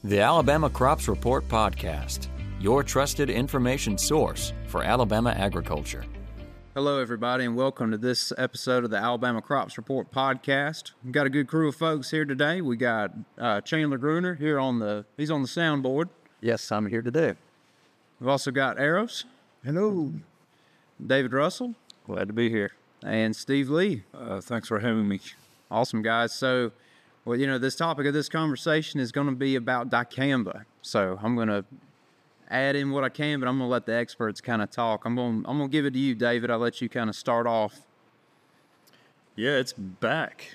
The Alabama Crops Report Podcast, your trusted information source for Alabama agriculture. Hello, everybody, and welcome to this episode of the Alabama Crops Report Podcast. We've got a good crew of folks here today. We got Chandler Gruner here he's on the soundboard. Yes, I'm here today. We've also got Eros. Hello. David Russell. Glad to be here. And Steve Lee. Thanks for having me. Awesome, guys. So, this topic of this conversation is going to be about dicamba. So I'm going to add in what I can, but I'm going to let the experts kind of talk. I'm going to give it to you, David. I'll let you kind of start off. Yeah, it's back.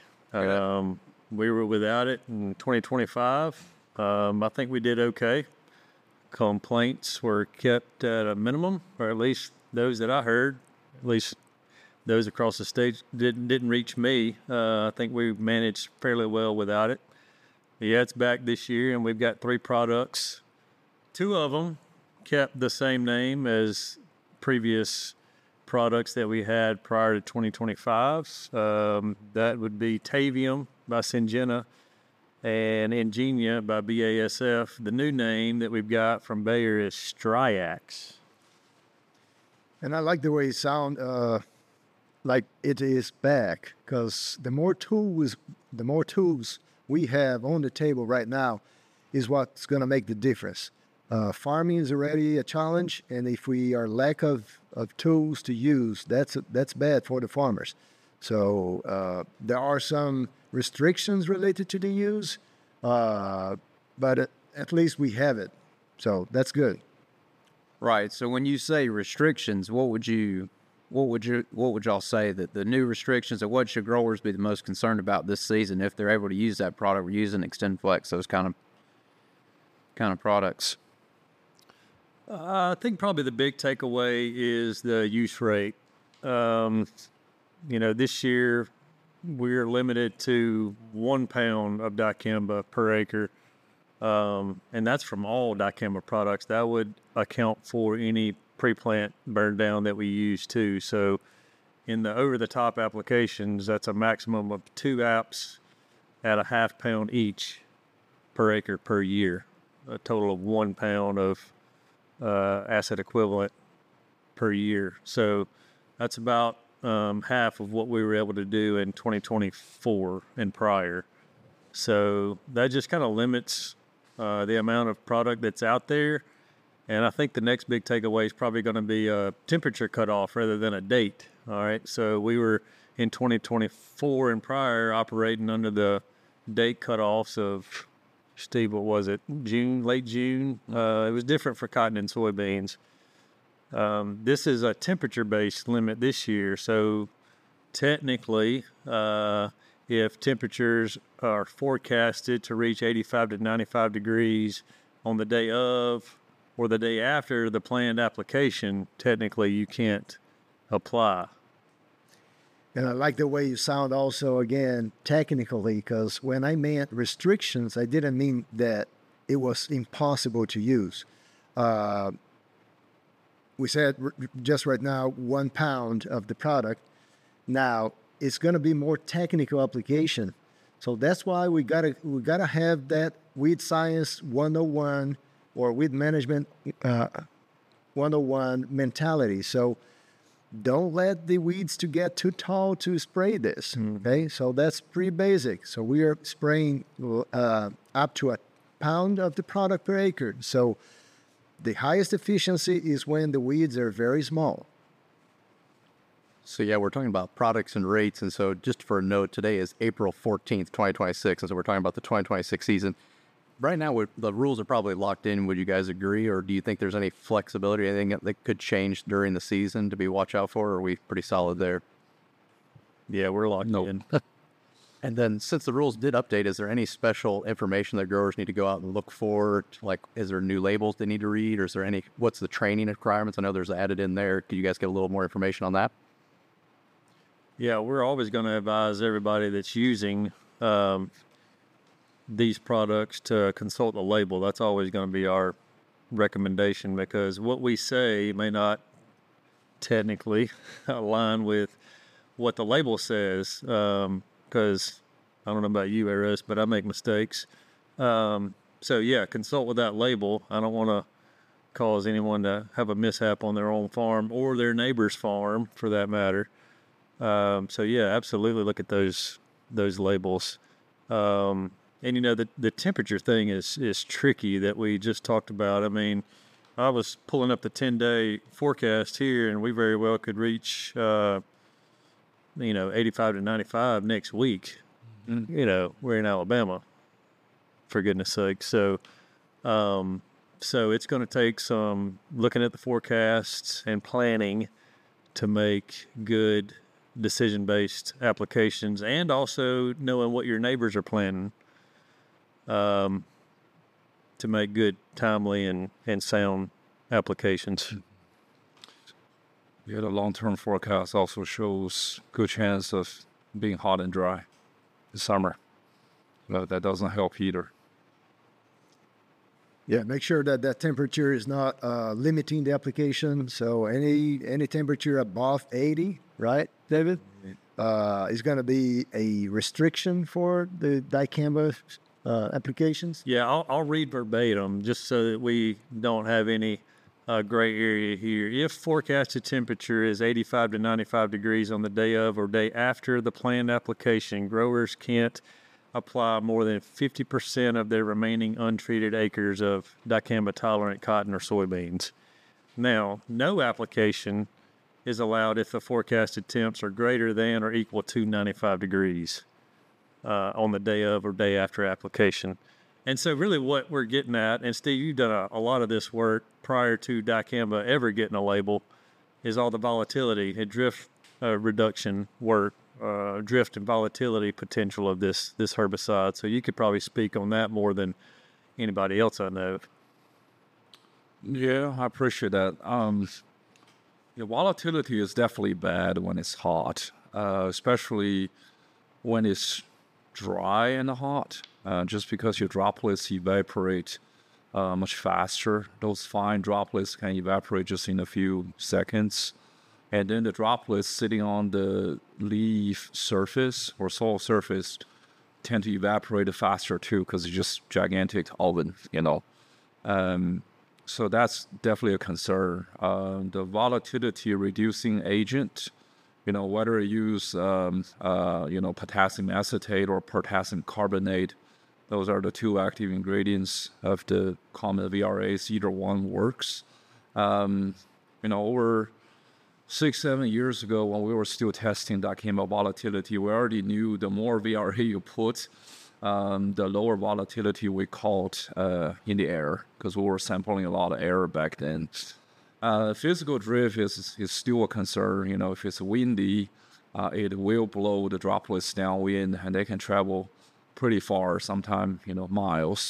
We were without it in 2025. I think we did okay. Complaints were kept at a minimum, or at least those that I heard, at least those across the state didn't reach me. I think we managed fairly well without it. Yeah, it's back this year, and we've got 3 products. 2 of them kept the same name as previous products that we had prior to 2025. That would be Tavium by Syngenta and Ingenia by BASF. The new name that we've got from Bayer is Striax. And I like the way it sounds like it is back, because the more tools we have on the table right now is what's going to make the difference. Farming is already a challenge, and if we are lack of tools to use, that's bad for the farmers. So there are some restrictions related to the use, but at least we have it. So that's good. Right. So when you say restrictions, what would y'all say that the new restrictions, or what should growers be the most concerned about this season if they're able to use that product? We're using XtendFlex, those kind of products. I think probably the big takeaway is the use rate. This year we're limited to 1 pound of dicamba per acre. And that's from all dicamba products. That would account for any pre-plant burn down that we use too. So in the over-the-top applications, that's a maximum of 2 apps at a half pound each per acre per year. A total of 1 pound of asset equivalent per year. So that's about half of what we were able to do in 2024 and prior. So that just kind of limits the amount of product that's out there. And I think the next big takeaway is probably going to be a temperature cutoff rather than a date. All right. So we were in 2024 and prior operating under the date cutoffs of, Steve, what was it? Late June. It was different for cotton and soybeans. This is a temperature-based limit this year. So technically, if temperatures are forecasted to reach 85 to 95 degrees on the day of or the day after the planned application, technically you can't apply. And I like the way you sound also, again, technically, because when I meant restrictions, I didn't mean that it was impossible to use. We said just right now 1 pound of the product. Now, it's going to be more technical application. So that's why we gotta have that Weed Science 101 or Weed Management 101 mentality. So don't let the weeds to get too tall to spray this, okay? So that's pretty basic. So we are spraying up to 1 pound of the product per acre. So the highest efficiency is when the weeds are very small. So yeah, we're talking about products and rates. And so just for a note, today is April 14th, 2026. And so we're talking about the 2026 season. Right now, the rules are probably locked in. Would you guys agree? Or do you think there's any flexibility, anything that could change during the season to be watch out for? Or are we pretty solid there? Yeah, we're locked in. And then since the rules did update, is there any special information that growers need to go out and look for? Like, is there new labels they need to read? Or is there what's the training requirements? I know there's added in there. Could you guys get a little more information on that? Yeah, we're always going to advise everybody that's using these products to consult the label. That's always going to be our recommendation, because what we say may not technically align with what the label says, because I don't know about you, Eros, but I make mistakes. So yeah, consult with that label. I don't want to cause anyone to have a mishap on their own farm or their neighbor's farm, for that matter. So yeah, absolutely look at those labels. And you know, the temperature thing is tricky that we just talked about. I mean, I was pulling up the 10-day forecast here, and we very well could reach, 85 to 95 next week. You know, we're in Alabama, for goodness sake. So, so it's going to take some looking at the forecasts and planning to make good decision-based applications, and also knowing what your neighbors are planning, to make good, timely, and sound applications. Yeah, the long-term forecast also shows good chance of being hot and dry this summer. But that doesn't help either. Yeah, make sure that temperature is not limiting the application. So any temperature above 80, right, David, is going to be a restriction for the dicamba applications. Yeah, I'll read verbatim just so that we don't have any gray area here. If forecasted temperature is 85 to 95 degrees on the day of or day after the planned application, growers can't apply more than 50% of their remaining untreated acres of dicamba-tolerant cotton or soybeans. Now, no application is allowed if the forecasted temps are greater than or equal to 95 degrees on the day of or day after application. And so really what we're getting at, and Steve, you've done a lot of this work prior to dicamba ever getting a label, is all the volatility and drift reduction work, drift and volatility potential of this herbicide. So you could probably speak on that more than anybody else I know. Yeah, I appreciate that. The volatility is definitely bad when it's hot, especially when it's dry and hot, just because your droplets evaporate much faster. Those fine droplets can evaporate just in a few seconds. And then the droplets sitting on the leaf surface or soil surface tend to evaporate faster too, because it's just gigantic oven, So that's definitely a concern. The volatility reducing agent, whether you use, potassium acetate or potassium carbonate, those are the two active ingredients of the common VRAs. Either one works. Over 6-7 years ago, when we were still testing dicamba volatility, we already knew the more VRA you put, the lower volatility we caught in the air, because we were sampling a lot of air back then. Physical drift is still a concern. If it's windy, it will blow the droplets downwind, and they can travel pretty far, sometimes miles.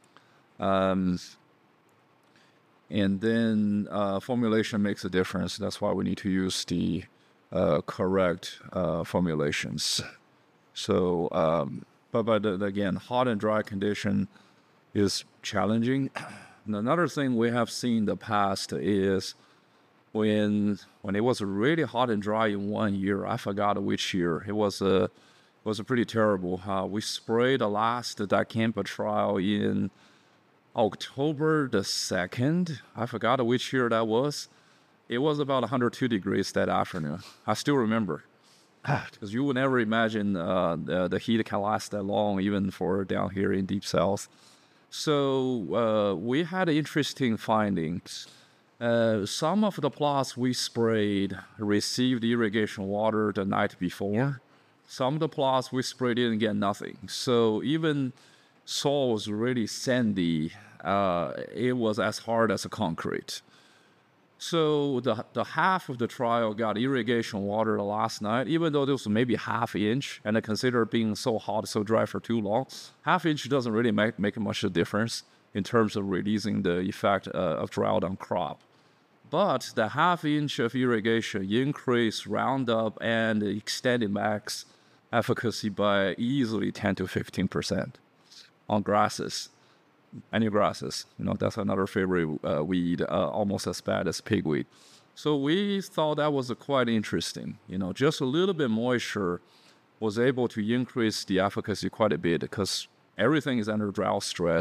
And then formulation makes a difference. That's why we need to use the correct formulations. So, but again, hot and dry condition is challenging. And another thing we have seen in the past is when it was really hot and dry in one year. I forgot which year. It was a pretty terrible. We sprayed the last dicamba trial in October the 2nd. I forgot which year that was. It was about 102 degrees that afternoon. I still remember. Because you would never imagine the heat can last that long, even for down here in Deep South. So we had interesting findings. Some of the plots we sprayed received irrigation water the night before. Some of the plots we sprayed didn't get nothing. So even soil was really sandy. It was as hard as a concrete. So the half of the trial got irrigation water the last night, even though it was maybe half inch, and I consider being so hot, so dry for too long. Half inch doesn't really make much of a difference in terms of releasing the effect of drought on crop. But the half inch of irrigation increased Roundup and extended max efficacy by easily 10 to 15% on grasses. Any grasses, that's another favorite weed, almost as bad as pigweed. So we thought that was quite interesting. Just a little bit moisture was able to increase the efficacy quite a bit, because everything is under drought stress.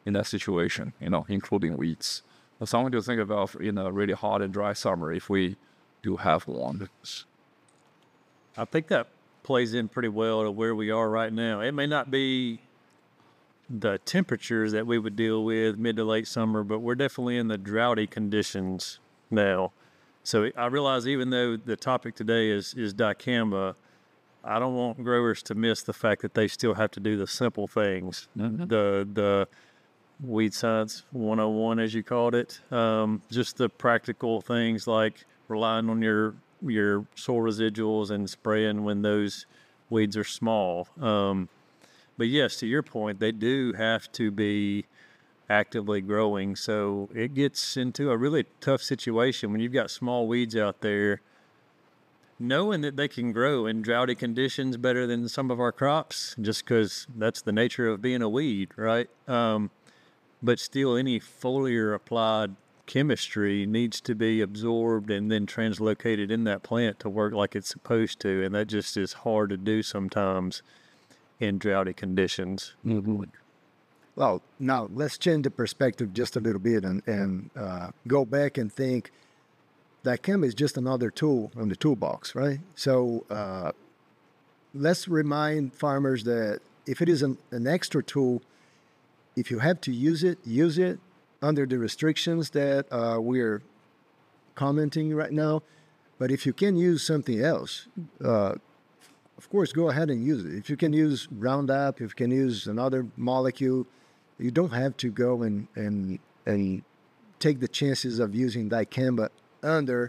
in that situation, including weeds. But something to think about in a really hot and dry summer if we do have one. I think that plays in pretty well to where we are right now. It may not be the temperatures that we would deal with mid to late summer, but we're definitely in the droughty conditions now. So I realize even though the topic today is dicamba, I don't want growers to miss the fact that they still have to do the simple things. Mm-hmm. The weed science 101, as you called it, just the practical things like relying on your soil residuals and spraying when those weeds are small. But yes, to your point, they do have to be actively growing. So it gets into a really tough situation when you've got small weeds out there, knowing that they can grow in droughty conditions better than some of our crops, just because that's the nature of being a weed, right? But still, any foliar applied chemistry needs to be absorbed and then translocated in that plant to work like it's supposed to. And that just is hard to do sometimes in droughty conditions. Mm-hmm. Well, now let's change the perspective just a little bit and go back and think dicamba is just another tool on the toolbox, right? So let's remind farmers that if it is an extra tool, if you have to use it under the restrictions that we're commenting right now. But if you can use something else, of course, go ahead and use it. If you can use Roundup, if you can use another molecule, you don't have to go and take the chances of using dicamba under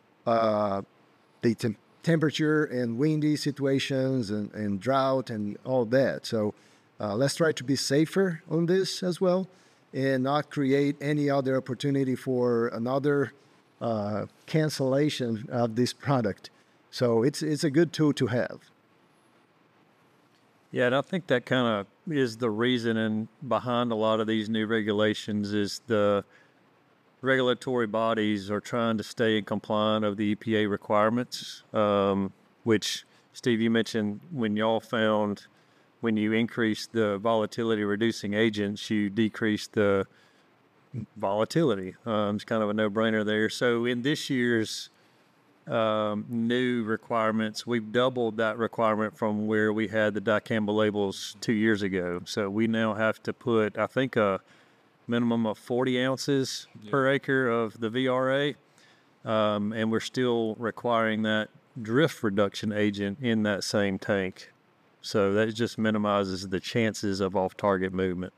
the temperature and windy situations and drought and all that. So let's try to be safer on this as well and not create any other opportunity for another cancellation of this product. So it's a good tool to have. Yeah, and I think that kind of is the reason behind a lot of these new regulations is the regulatory bodies are trying to stay in compliance of the EPA requirements, which, Steve, you mentioned when y'all found when you increase the volatility reducing agents, you decrease the volatility. It's kind of a no-brainer there. So in this year's new requirements, we've doubled that requirement from where we had the dicamba labels 2 years ago. So we now have to put, I think, a minimum of 40 ounces per acre of the VRA, and we're still requiring that drift reduction agent in that same tank. So that just minimizes the chances of off-target movement.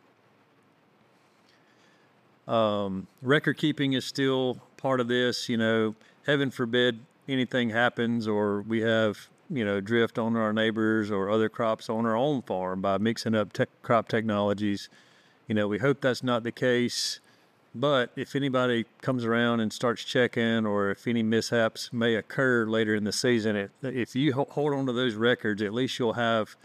Record keeping is still part of this. Heaven forbid anything happens or we have, drift on our neighbors or other crops on our own farm by mixing up crop technologies. We hope that's not the case. But if anybody comes around and starts checking or if any mishaps may occur later in the season, if you hold on to those records, at least you'll have,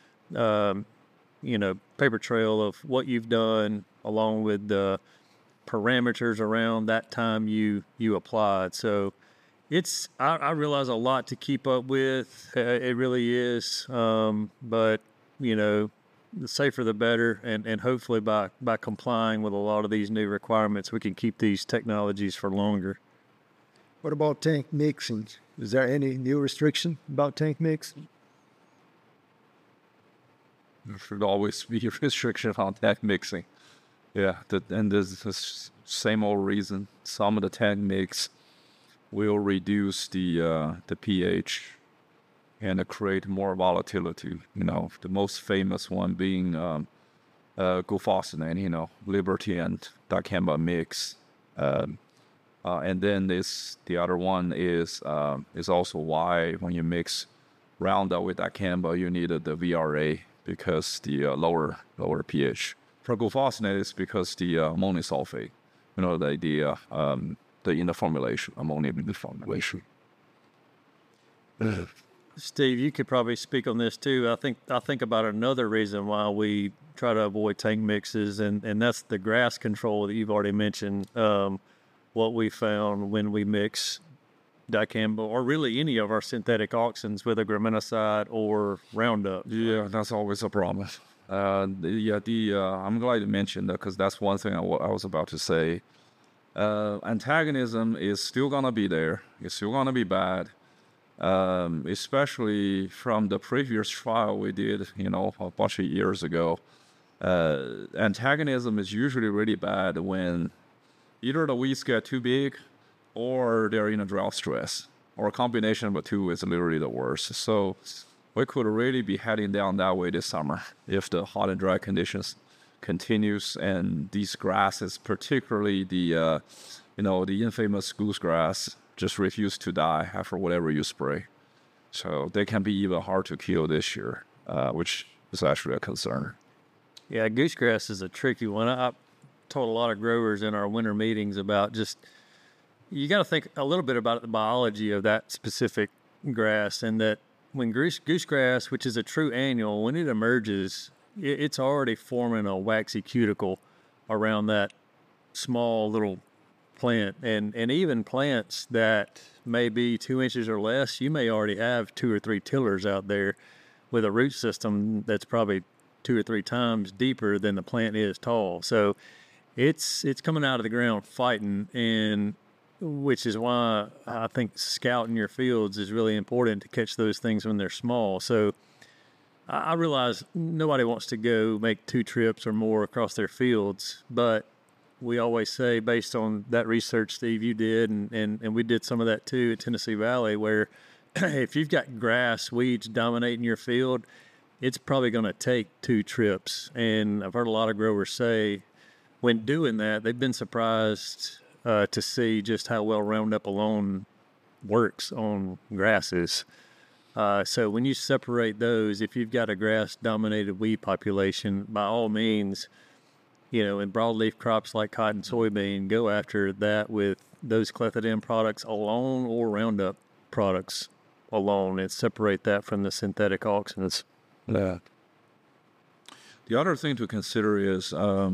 paper trail of what you've done along with the parameters around that time you applied. So I realize a lot to keep up with. It really is. But, the safer the better, and hopefully by complying with a lot of these new requirements, we can keep these technologies for longer. What about tank mixing? Is there any new restriction about tank mix? There should always be a restriction on tank mixing. Yeah, and there's the same old reason. Some of the tank mix will reduce the pH and create more volatility. The most famous one being glufosinate, Liberty and dicamba mix. And then the other one is also why when you mix Roundup with dicamba, you needed the VRA because the lower pH. For glufosinate, it's because the ammonium sulfate, the in the formulation, ammonium in the formulation. Steve, you could probably speak on this too. I think about another reason why we try to avoid tank mixes, and that's the grass control that you've already mentioned. What we found when we mix dicamba or really any of our synthetic auxins with a graminicide or Roundup. Yeah, that's always a problem. I'm glad you mentioned that because that's one thing I was about to say. Antagonism is still gonna be there. It's still gonna be bad, especially from the previous trial we did, a bunch of years ago. Antagonism is usually really bad when either the weeds get too big or they're in a drought stress, or a combination of the two is literally the worst. So we could really be heading down that way this summer if the hot and dry conditions continues, and these grasses, particularly the infamous goosegrass, just refuse to die after whatever you spray. So they can be even hard to kill this year, which is actually a concern. Yeah, goosegrass is a tricky one. I told a lot of growers in our winter meetings about just, you got to think a little bit about the biology of that specific grass, and that when goosegrass, which is a true annual, when it emerges, it's already forming a waxy cuticle around that small little plant. And even plants that may be 2 inches or less, you may already have 2 or 3 tillers out there with a root system that's probably 2 or 3 times deeper than the plant is tall. So it's coming out of the ground fighting, and which is why I think scouting your fields is really important to catch those things when they're small. So I realize nobody wants to go make 2 trips or more across their fields, but we always say, based on that research, Steve, you did, and we did some of that too at Tennessee Valley, where if you've got grass, weeds dominating your field, it's probably going to take 2 trips. And I've heard a lot of growers say when doing that, they've been surprised to see just how well Roundup alone works on grasses. So when you separate those, if you've got a grass-dominated weed population, by all means, in broadleaf crops like cotton, soybean, go after that with those clethodim products alone or Roundup products alone, and separate that from the synthetic auxins. Yeah. The other thing to consider is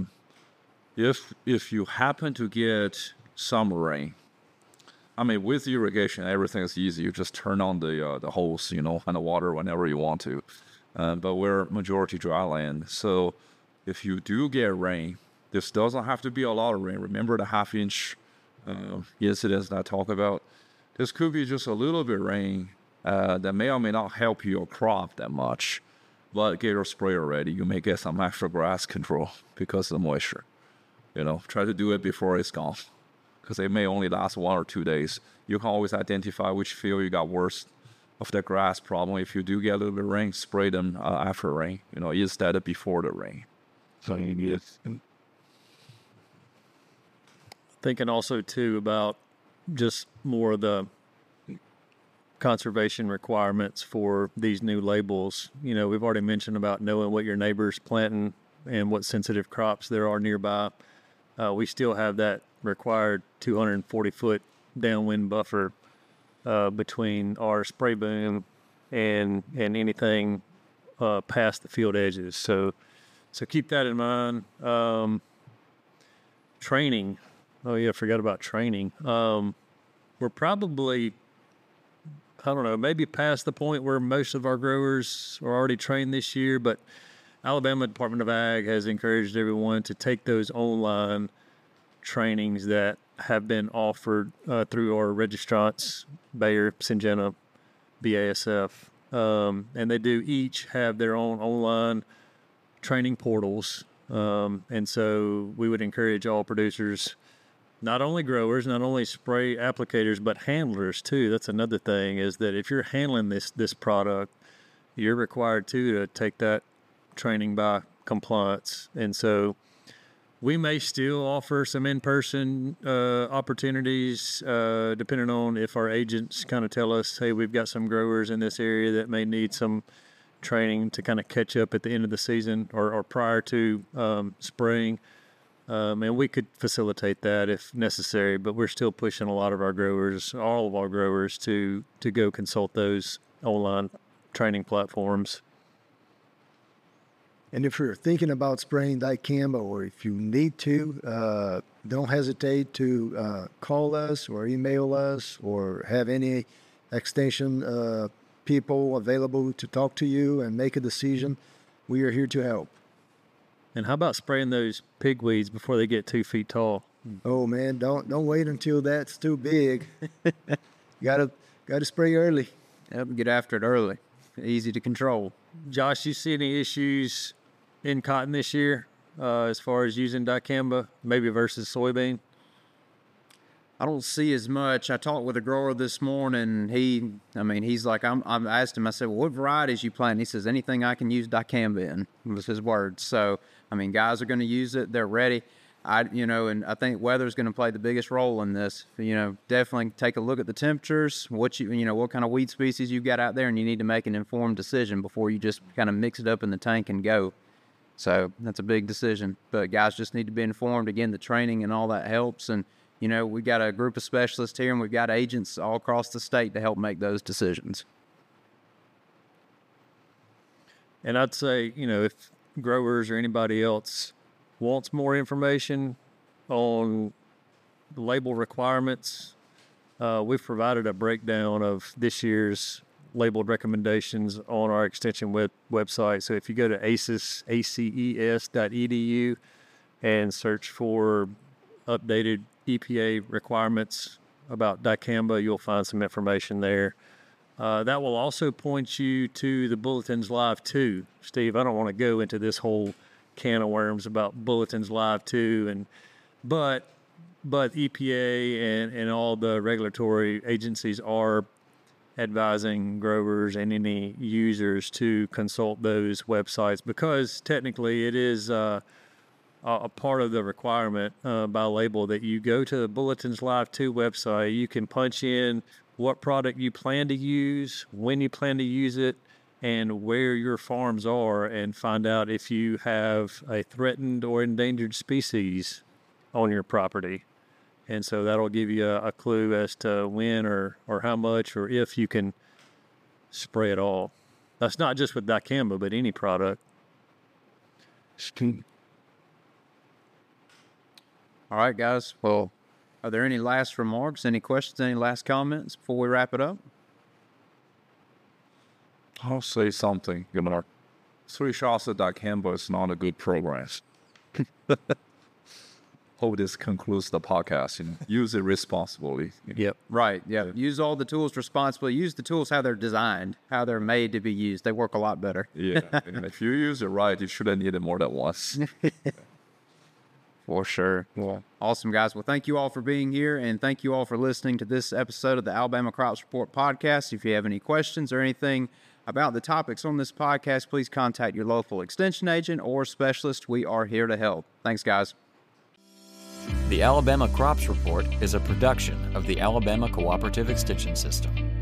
if you happen to get some rain. I mean, with irrigation, everything is easy. You just turn on the hose, and the water whenever you want to. But we're majority dry land, so if you do get rain, this doesn't have to be a lot of rain. Remember the half-inch incidents that I talk about? This could be just a little bit of rain that may or may not help your crop that much, but get your sprayer ready. You may get some extra grass control because of the moisture. Try to do it before it's gone, because it may only last 1 or 2 days. You can always identify which field you got worse of the grass problem. If you do get a little bit of rain, spray them after rain, instead of before the rain. So you need it. Thinking also too about just more of the conservation requirements for these new labels. We've already mentioned about knowing what your neighbor's planting and what sensitive crops there are nearby. We still have that required 240-foot downwind buffer between our spray boom and anything past the field edges. So keep that in mind. Training. Oh yeah, I forgot about training. We're probably, I don't know, maybe past the point where most of our growers are already trained this year, but Alabama Department of Ag has encouraged everyone to take those online trainings that have been offered through our registrants, Bayer, Syngenta, BASF, and they do each have their own online training portals. And so we would encourage all producers, not only growers, not only spray applicators, but handlers too. That's another thing, is that if you're handling this product, you're required to take that training by compliance. And so we may still offer some in-person opportunities, depending on if our agents kind of tell us, hey, we've got some growers in this area that may need some training to kind of catch up at the end of the season or prior to spraying. And we could facilitate that if necessary, but we're still pushing a lot of our growers, all of our growers, to go consult those online training platforms. And if you're thinking about spraying dicamba, or if you need to, don't hesitate to call us or email us or have any extension people available to talk to you and make a decision. We are here to help. And how about spraying those pigweeds before they get 2 feet tall? Oh man, don't wait until that's too big. gotta spray early. Yep, get after it early. Easy to control. Josh, you see any issues in cotton this year as far as using dicamba, maybe versus soybean? I don't see as much. I talked with a grower this morning. He's like, I asked him, I said, well, what varieties you plant? He says, anything I can use dicamba in, was his words. So, guys are going to use it. They're ready. And I think weather's going to play the biggest role in this. Definitely take a look at the temperatures, what kind of weed species you've got out there, and you need to make an informed decision before you just kind of mix it up in the tank and go. So that's a big decision. But guys just need to be informed. Again, the training and all that helps. And, we got a group of specialists here, and we've got agents all across the state to help make those decisions. And I'd say, if growers or anybody else wants more information on the label requirements, we've provided a breakdown of this year's labeled recommendations on our extension website. So if you go to aces.edu and search for updated EPA requirements about dicamba, you'll find some information there. That will also point you to the Bulletins Live 2. Steve, I don't want to go into this whole can of worms about Bulletins Live 2, but EPA and all the regulatory agencies are advising growers and any users to consult those websites, because technically it is a part of the requirement by label that you go to the Bulletins Live 2 website. You can punch in what product you plan to use, when you plan to use it, and where your farms are, and find out if you have a threatened or endangered species on your property. And so that'll give you a clue as to when or how much or if you can spray it all. That's not just with dicamba, but any product. All right, guys. Well, are there any last remarks, any questions, any last comments before we wrap it up? I'll say something, Gunnar. 3 shots of dicamba is not a good program. Hope this concludes the podcast, and use it responsibly. Yep. Right. Yeah. Use all the tools responsibly. Use the tools how they're designed, how they're made to be used. They work a lot better. Yeah. And if you use it right, you shouldn't need it more than once. For sure. Well, awesome, guys. Well, thank you all for being here, and thank you all for listening to this episode of the Alabama Crops Report podcast. If you have any questions or anything about the topics on this podcast, please contact your local extension agent or specialist. We are here to help. Thanks, guys. The Alabama Crops Report is a production of the Alabama Cooperative Extension System.